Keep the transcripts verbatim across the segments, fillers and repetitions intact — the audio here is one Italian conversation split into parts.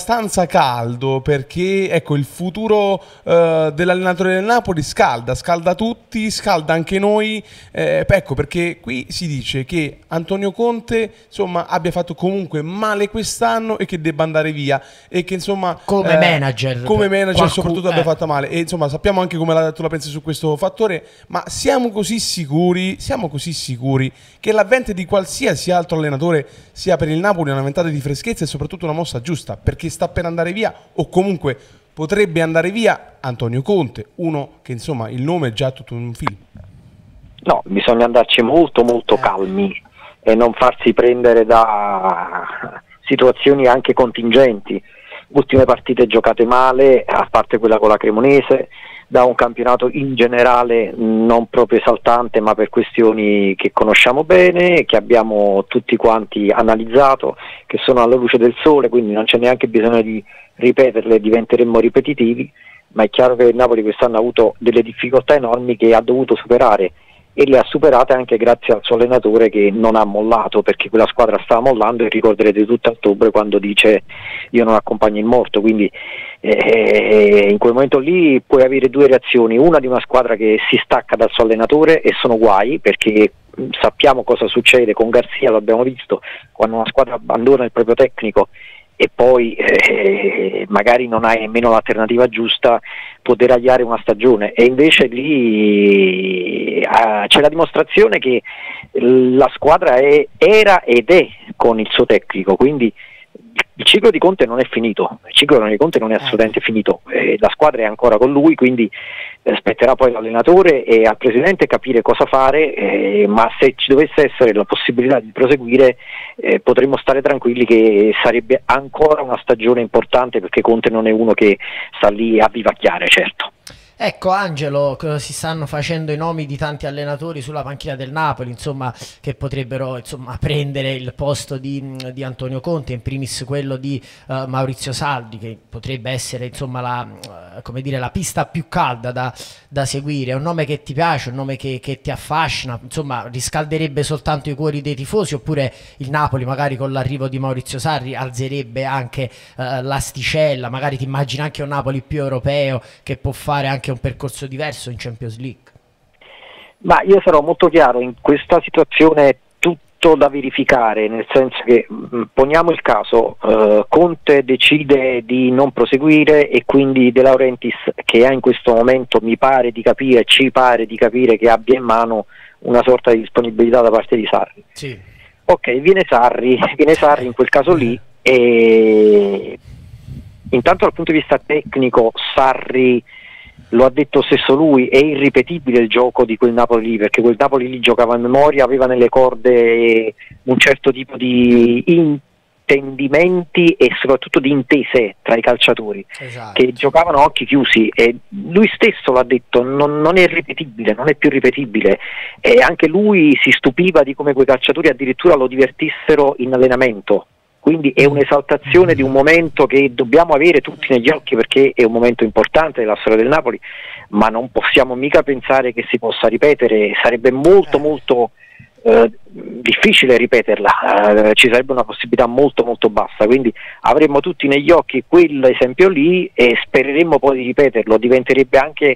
abbastanza caldo, perché ecco, il futuro eh, dell'allenatore del Napoli scalda, scalda tutti, scalda anche noi, eh, ecco perché qui si dice che Antonio Conte insomma abbia fatto comunque male quest'anno e che debba andare via, e che insomma come eh, manager, come manager qualcuno, soprattutto eh. abbia fatto male, e insomma sappiamo anche come la, tu la pensi su questo fattore, ma siamo così sicuri, siamo così sicuri che l'avvento di qualsiasi altro allenatore sia per il Napoli una ventata di freschezza e soprattutto una mossa giusta, perché sta per andare via, o comunque potrebbe andare via, Antonio Conte, uno che insomma il nome è già tutto un film. No, bisogna andarci molto molto calmi e non farsi prendere da situazioni anche contingenti. Ultime partite giocate male, a parte quella con la Cremonese, da un campionato in generale non proprio esaltante, ma per questioni che conosciamo bene, che abbiamo tutti quanti analizzato, che sono alla luce del sole, quindi non c'è neanche bisogno di ripeterle, diventeremmo ripetitivi, ma è chiaro che il Napoli quest'anno ha avuto delle difficoltà enormi che ha dovuto superare, e le ha superate anche grazie al suo allenatore che non ha mollato, perché quella squadra stava mollando, e ricorderete tutto ottobre quando dice io non accompagno il morto, quindi eh, in quel momento lì puoi avere due reazioni, una di una squadra che si stacca dal suo allenatore, e sono guai, perché sappiamo cosa succede con Garzia, lo abbiamo visto, quando una squadra abbandona il proprio tecnico e poi eh, magari non hai nemmeno l'alternativa giusta, può deragliare una stagione, e invece lì eh, c'è la dimostrazione che la squadra è, era ed è con il suo tecnico, quindi il ciclo di Conte non è finito, il ciclo di Conte non è assolutamente finito, eh, la squadra è ancora con lui, quindi eh, spetterà poi all'allenatore e al presidente capire cosa fare, eh, ma se ci dovesse essere la possibilità di proseguire eh, potremmo stare tranquilli che sarebbe ancora una stagione importante, perché Conte non è uno che sta lì a vivacchiare, certo. Ecco Angelo, si stanno facendo i nomi di tanti allenatori sulla panchina del Napoli, insomma, che potrebbero insomma prendere il posto di, di Antonio Conte, in primis quello di uh, Maurizio Sarri, che potrebbe essere insomma la, uh, come dire, la pista più calda da, da seguire. È un nome che ti piace, un nome che, che ti affascina, insomma riscalderebbe soltanto i cuori dei tifosi, oppure il Napoli magari con l'arrivo di Maurizio Sarri alzerebbe anche uh, l'asticella, magari ti immagini anche un Napoli più europeo che può fare anche un percorso diverso in Champions League? Ma io sarò molto chiaro, in questa situazione è tutto da verificare, nel senso che mh, poniamo il caso, eh, Conte decide di non proseguire e quindi De Laurentiis, che ha in questo momento, mi pare di capire, ci pare di capire che abbia in mano una sorta di disponibilità da parte di Sarri. Sì. Ok, viene Sarri, viene Sarri in quel caso lì, e intanto dal punto di vista tecnico Sarri, lo ha detto stesso lui, è irripetibile il gioco di quel Napoli lì, perché quel Napoli lì giocava a memoria, aveva nelle corde un certo tipo di intendimenti e soprattutto di intese tra i calciatori, esatto, che giocavano a occhi chiusi, e lui stesso l'ha detto, non, non è ripetibile, non è più ripetibile, e anche lui si stupiva di come quei calciatori addirittura lo divertissero in allenamento. Quindi è un'esaltazione di un momento che dobbiamo avere tutti negli occhi, perché è un momento importante della storia del Napoli, ma non possiamo mica pensare che si possa ripetere, sarebbe molto molto eh, difficile ripeterla, eh, ci sarebbe una possibilità molto molto bassa, quindi avremmo tutti negli occhi quell'esempio lì e spereremmo poi di ripeterlo, diventerebbe anche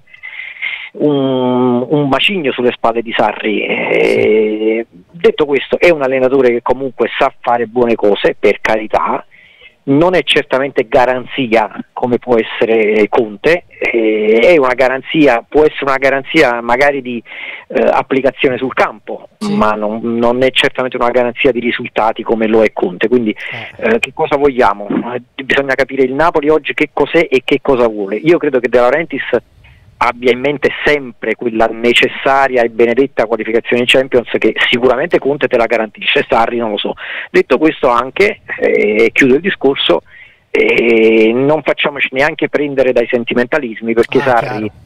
Un, un macigno sulle spalle di Sarri. Eh, detto questo, è un allenatore che comunque sa fare buone cose, per carità, non è certamente garanzia come può essere Conte, eh, è una garanzia, può essere una garanzia magari di eh, applicazione sul campo, sì, ma non, non è certamente una garanzia di risultati come lo è Conte, quindi eh, che cosa vogliamo? Eh, bisogna capire il Napoli oggi che cos'è e che cosa vuole. Io credo che De Laurentiis abbia in mente sempre quella necessaria e benedetta qualificazione in Champions, che sicuramente Conte te la garantisce, Sarri non lo so. Detto questo, anche eh, chiudo il discorso, eh, non facciamoci neanche prendere dai sentimentalismi, perché ah, Sarri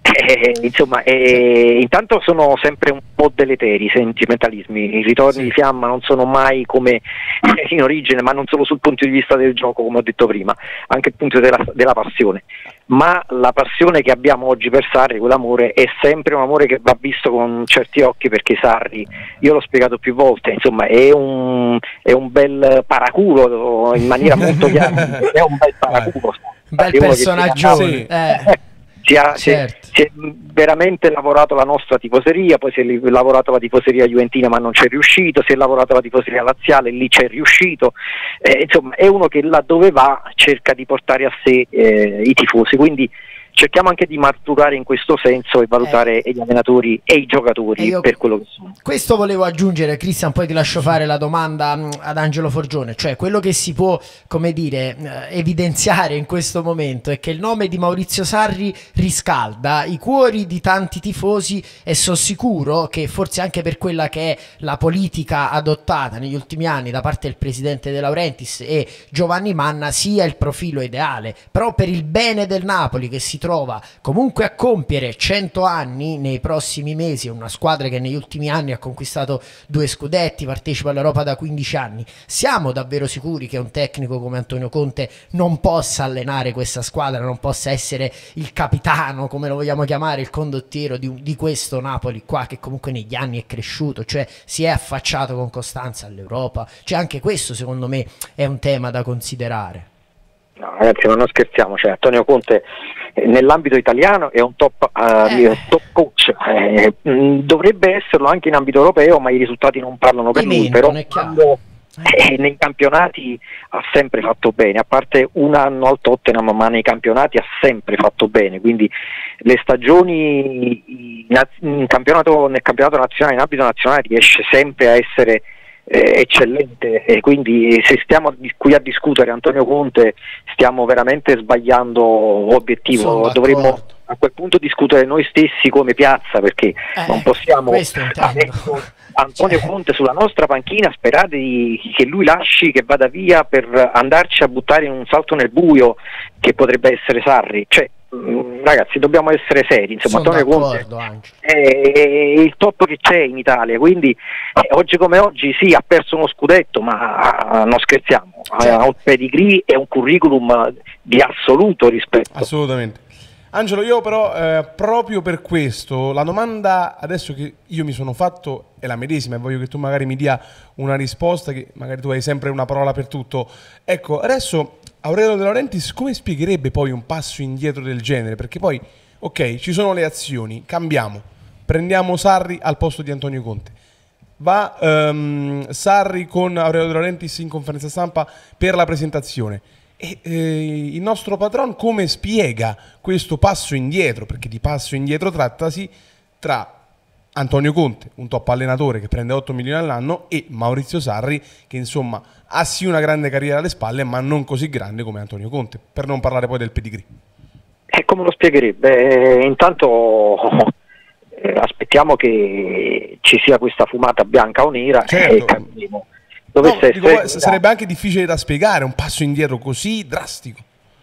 Eh, insomma, eh, intanto sono sempre un po' deleteri i sentimentalismi, i ritorni Sì. di fiamma non sono mai come in origine, ma non solo sul punto di vista del gioco, come ho detto prima, anche dal punto della, della passione. Ma la passione che abbiamo oggi per Sarri, quell'amore, è sempre un amore che va visto con certi occhi, perché Sarri, io l'ho spiegato più volte, insomma, è un, è un bel paraculo, in maniera molto chiara, è un bel paraculo. Un bel personaggio. Sì. Eh. Si, ha, Certo. si, è, si è veramente lavorato la nostra tifoseria, poi si è lavorato la tifoseria juventina ma non c'è riuscito, si è lavorato la tifoseria laziale, lì c'è riuscito, eh, insomma è uno che laddove va cerca di portare a sé eh, i tifosi, quindi cerchiamo anche di maturare in questo senso e valutare eh. gli allenatori e i giocatori io, per quello che sono. Questo volevo aggiungere, Cristian, poi ti lascio fare la domanda mh, ad Angelo Forgione, cioè quello che si può, come dire, eh, evidenziare in questo momento è che il nome di Maurizio Sarri riscalda i cuori di tanti tifosi e sono sicuro che forse anche per quella che è la politica adottata negli ultimi anni da parte del presidente De Laurentiis e Giovanni Manna sia il profilo ideale, però per il bene del Napoli, che si trova comunque a compiere cento anni nei prossimi mesi, una squadra che negli ultimi anni ha conquistato due scudetti, partecipa all'Europa da quindici anni, siamo davvero sicuri che un tecnico come Antonio Conte non possa allenare questa squadra, non possa essere il capitano, come lo vogliamo chiamare, il condottiero di, di questo Napoli qua, che comunque negli anni è cresciuto, cioè si è affacciato con costanza all'Europa? Cioè anche questo secondo me è un tema da considerare. No, ragazzi, ma non scherziamo, cioè Antonio Conte eh, nell'ambito italiano è un top, uh, eh. top coach, eh, mh, dovrebbe esserlo anche in ambito europeo, ma i risultati non parlano per lui, però quando, eh, nei campionati ha sempre fatto bene, a parte un anno al Tottenham, ma nei campionati ha sempre fatto bene, quindi le stagioni in campionato, nel campionato nazionale, in ambito nazionale riesce sempre a essere Eh, eccellente, e quindi se stiamo qui a discutere Antonio Conte stiamo veramente sbagliando obiettivo, dovremmo a quel punto discutere noi stessi come piazza, perché eh, non possiamo adesso Antonio cioè. Conte sulla nostra panchina sperare di, che lui lasci, che vada via per andarci a buttare in un salto nel buio che potrebbe essere Sarri, cioè ragazzi dobbiamo essere seri, insomma. Sono Antonio Conte è, è il top che c'è in Italia, quindi eh, oggi come oggi sì, ha perso uno scudetto, ma non scherziamo, cioè. Ha un pedigree e un curriculum di assoluto rispetto. Assolutamente. Angelo, io però eh, proprio per questo la domanda adesso che io mi sono fatto è la medesima e voglio che tu magari mi dia una risposta, che magari tu hai sempre una parola per tutto. Ecco, adesso Aurelio De Laurentiis come spiegherebbe poi un passo indietro del genere? Perché poi, ok, ci sono le azioni, cambiamo, prendiamo Sarri al posto di Antonio Conte, va um, Sarri con Aurelio De Laurentiis in conferenza stampa per la presentazione e eh, il nostro patron come spiega questo passo indietro? Perché di passo indietro trattasi tra Antonio Conte, un top allenatore che prende otto milioni all'anno, e Maurizio Sarri, che insomma ha sì una grande carriera alle spalle, ma non così grande come Antonio Conte, per non parlare poi del pedigree. E come lo spiegherebbe? Eh, intanto eh, aspettiamo che ci sia questa fumata bianca o nera, certo. E capiremo. No, dico, sarebbe anche difficile da spiegare un passo indietro così drastico.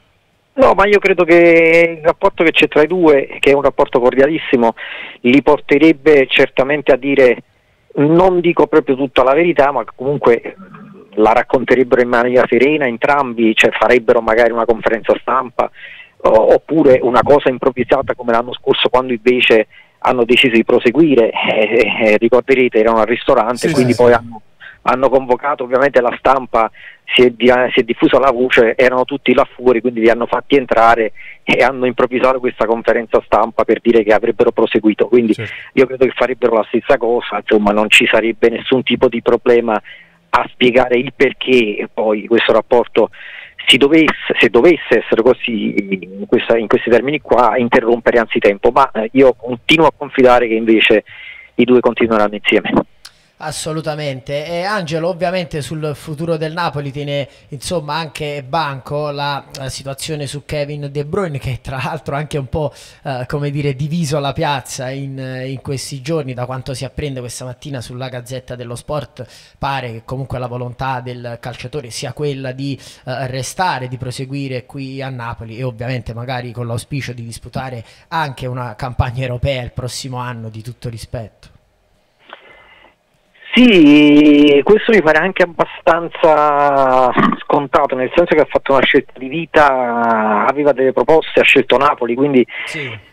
No, ma io credo che il rapporto che c'è tra i due, che è un rapporto cordialissimo, li porterebbe certamente a dire, non dico proprio tutta la verità, ma comunque la racconterebbero in maniera serena entrambi, cioè farebbero magari una conferenza stampa o, oppure una cosa improvvisata come l'anno scorso, quando invece hanno deciso di proseguire, eh, eh, ricorderete erano al ristorante, sì, quindi sì, poi sì. hanno hanno convocato ovviamente la stampa, si è, di, si è diffusa la voce, erano tutti là fuori, quindi li hanno fatti entrare e hanno improvvisato questa conferenza stampa per dire che avrebbero proseguito, quindi certo. Io credo che farebbero la stessa cosa, insomma non ci sarebbe nessun tipo di problema a spiegare il perché poi questo rapporto si dovesse, se dovesse essere così in, questa, in questi termini qua, interrompere anzitempo, ma eh, io continuo a confidare che invece i due continueranno insieme. Assolutamente. E Angelo, ovviamente sul futuro del Napoli tiene insomma anche banco la, la situazione su Kevin De Bruyne, che tra l'altro anche un po' eh, come dire diviso la piazza in, in questi giorni. Da quanto si apprende questa mattina sulla Gazzetta dello Sport, pare che comunque la volontà del calciatore sia quella di eh, restare, di proseguire qui a Napoli, e ovviamente magari con l'auspicio di disputare anche una campagna europea il prossimo anno, di tutto rispetto. Sì, questo mi pare anche abbastanza scontato, nel senso che ha fatto una scelta di vita, aveva delle proposte, ha scelto Napoli, quindi Sì.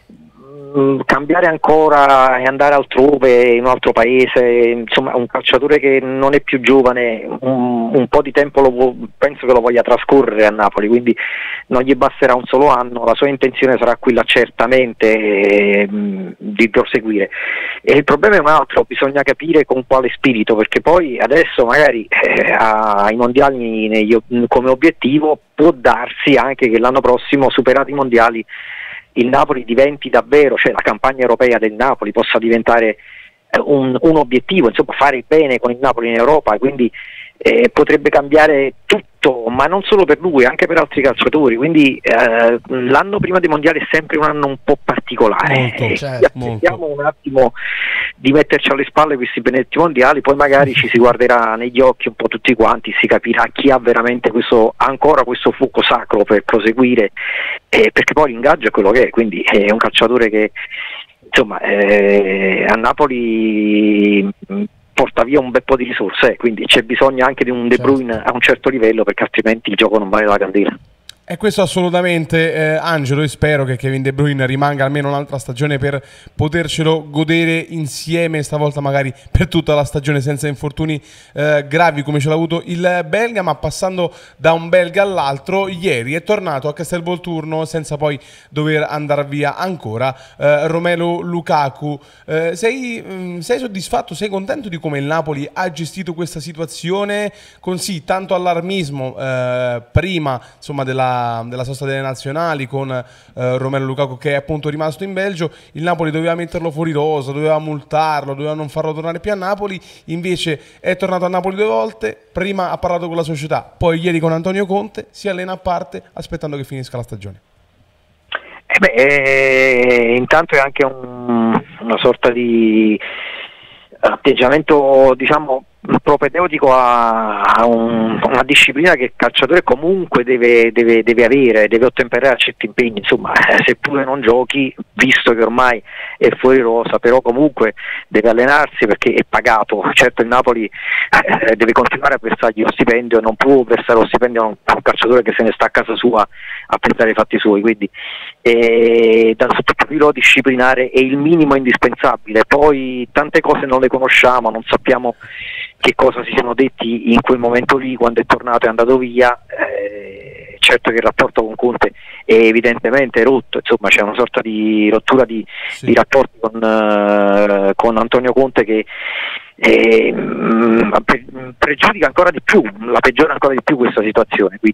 mh, cambiare ancora e andare altrove, in un altro paese, insomma un calciatore che non è più giovane, un, un po' di tempo lo, vo- penso che lo voglia trascorrere a Napoli, quindi non gli basterà un solo anno, la sua intenzione sarà quella certamente eh, mh, di proseguire. E il problema è un altro, bisogna capire con quale spirito, perché poi adesso magari eh, ai mondiali negli, come obiettivo può darsi anche che l'anno prossimo, superati i mondiali, il Napoli diventi davvero, cioè la campagna europea del Napoli possa diventare eh, un, un obiettivo, insomma fare bene con il Napoli in Europa, quindi eh, potrebbe cambiare tutto, ma non solo per lui, anche per altri calciatori, quindi eh, l'anno prima dei mondiali è sempre un anno un po' particolare. Molto, e certo, aspettiamo un attimo di metterci alle spalle questi benedetti mondiali, poi magari ci si guarderà negli occhi un po' tutti quanti, si capirà chi ha veramente questo, ancora questo fuoco sacro per proseguire, eh, perché poi l'ingaggio è quello che è, quindi è un calciatore che insomma eh, a Napoli mh, porta via un bel po' di risorse, eh, quindi c'è bisogno anche di un De Bruyne Certo. a un certo livello, perché altrimenti il gioco non vale la candela. E questo assolutamente, eh, Angelo, e spero che Kevin De Bruyne rimanga almeno un'altra stagione per potercelo godere insieme, stavolta magari per tutta la stagione, senza infortuni eh, gravi come ce l'ha avuto il belga. Ma passando da un belga all'altro, ieri è tornato a Castelvolturno senza poi dover andare via ancora eh, Romelu Lukaku. Eh, sei, mh, sei soddisfatto, sei contento di come il Napoli ha gestito questa situazione con sì tanto allarmismo eh, prima insomma della della sosta delle nazionali con eh, Romelu Lukaku, che è appunto rimasto in Belgio? Il Napoli doveva metterlo fuori rosa, doveva multarlo, doveva non farlo tornare più a Napoli, invece è tornato a Napoli due volte, prima ha parlato con la società, poi ieri con Antonio Conte, si allena a parte aspettando che finisca la stagione. Eh beh, eh, intanto è anche un, una sorta di atteggiamento, diciamo, propedeutico a, a un, una disciplina che il calciatore comunque deve, deve, deve avere, deve ottemperare a certi impegni, insomma, eh, seppure non giochi, visto che ormai è fuori rosa, però comunque deve allenarsi perché è pagato. Certo il Napoli eh, deve continuare a versargli lo stipendio, non può versare lo stipendio a un, a un calciatore che se ne sta a casa sua a pensare ai fatti suoi, quindi eh, dal sotto profilo disciplinare è il minimo indispensabile. Poi tante cose non le conosciamo, non sappiamo che cosa si sono detti in quel momento lì, quando è tornato e è andato via. Eh, certo che il rapporto con Conte è evidentemente rotto, insomma c'è una sorta di rottura di, Sì. di rapporti con, uh, con Antonio Conte che eh, mh, pre- pregiudica ancora di più, la peggiora ancora di più questa situazione. Quindi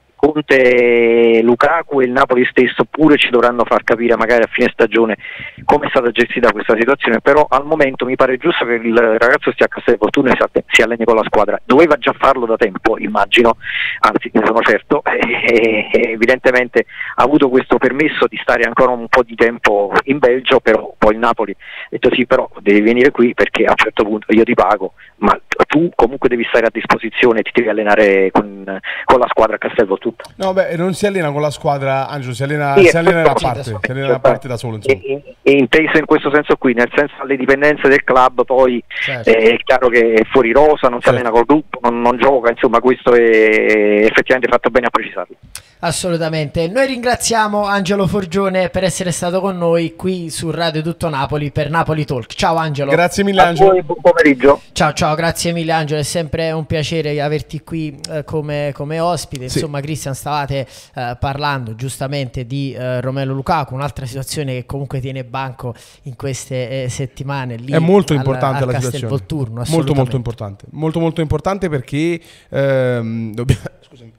Conte, Lukaku e il Napoli stesso pure ci dovranno far capire magari a fine stagione come è stata gestita questa situazione, però al momento mi pare giusto che il ragazzo stia a Castelvolturno e si alleni con la squadra. Doveva già farlo da tempo, immagino, anzi ne sono certo, e, e, evidentemente ha avuto questo permesso di stare ancora un po' di tempo in Belgio, però poi il Napoli ha detto sì, però devi venire qui perché a un certo punto io ti pago, ma tu comunque devi stare a disposizione, ti devi allenare con, con la squadra a Castelvolturno. No, beh, non si allena con la squadra, Angelo, si allena, Sì, si allena da sì, parte, sì, si allena da parte da solo, insomma. E, e inteso in questo senso qui, nel senso alle dipendenze del club, poi Certo. eh, è chiaro che è fuori rosa, non si Certo. allena col gruppo, non, non gioca, insomma questo è effettivamente fatto bene a precisarlo. Assolutamente. Noi ringraziamo Angelo Forgione per essere stato con noi qui su Radio Tutto Napoli per Napoli Talk. Ciao Angelo. Grazie mille, A Angelo. voi, buon pomeriggio. Ciao, ciao, grazie mille Angelo, è sempre un piacere averti qui eh, come, come ospite. Sì. Insomma, Cristian, stavate eh, parlando giustamente di eh, Romelu Lukaku, un'altra situazione che comunque tiene banco in queste eh, settimane lì. È molto al- importante al la Castelvolturno, situazione. Molto assolutamente. molto importante. Molto molto importante perché ehm, dobbiamo, scusami.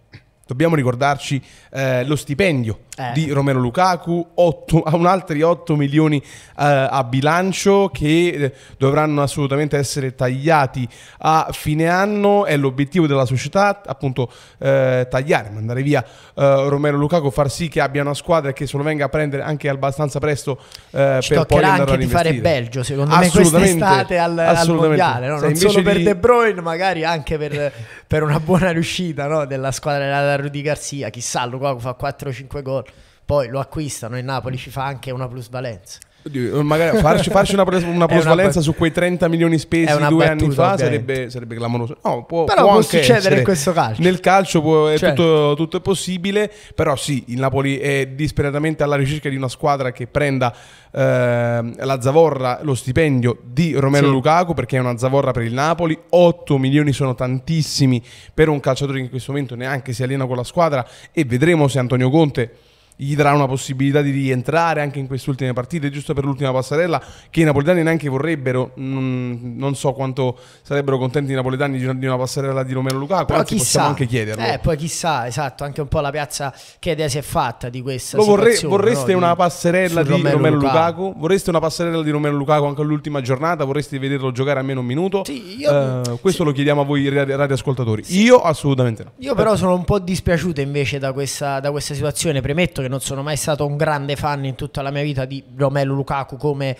Dobbiamo ricordarci eh, lo stipendio eh. di Romelu Lukaku, otto, un altri otto milioni eh, a bilancio che eh, dovranno assolutamente essere tagliati a fine anno. È l'obiettivo della società, appunto, eh, tagliare, mandare via eh, Romelu Lukaku, far sì che abbia una squadra che se lo venga a prendere anche abbastanza presto eh, Ci per poi andare anche a di fare reinvestire. Belgio, secondo me, quest'estate al, al mondiale, no? Non solo per di... De Bruyne, magari anche per, per una buona riuscita, no? della squadra della Rudy Garcia. Chissà, Lukaku fa quattro cinque gol, poi lo acquistano, il Napoli ci fa anche una plusvalenza. Oddio, magari farci, farci una, una plusvalenza su quei trenta milioni spesi due battuta, anni fa sarebbe, sarebbe clamoroso. No, può, però può, può anche succedere essere. In questo calcio. Nel calcio può, è certo. tutto, tutto è possibile, però sì, il Napoli è disperatamente alla ricerca di una squadra che prenda eh, la zavorra, lo stipendio di Romelu sì. Lukaku, perché è una zavorra per il Napoli. otto milioni sono tantissimi per un calciatore che in questo momento neanche si allena con la squadra, e vedremo se Antonio Conte gli darà una possibilità di rientrare anche in queste ultime partite, giusto per l'ultima passerella, che i napoletani neanche vorrebbero. Non, non so quanto sarebbero contenti i napoletani di una, di una passerella di Romelu Lukaku, però anzi chissà, possiamo anche chiederlo. Eh, poi chissà, esatto, anche un po' la piazza che idea si è fatta di questa Lo vorrei, situazione. vorreste no? una di, passerella di Romelu, Romelu Lukaku. Lukaku? Vorreste una passerella di Romelu Lukaku anche all'ultima giornata? Vorreste vederlo giocare almeno un minuto? Sì, io, uh, questo sì. lo chiediamo a voi radioascoltatori. Sì. Io assolutamente no. Io però sono un po' dispiaciuto invece da questa, da questa situazione. Premetto che non sono mai stato un grande fan in tutta la mia vita di Romelu Lukaku come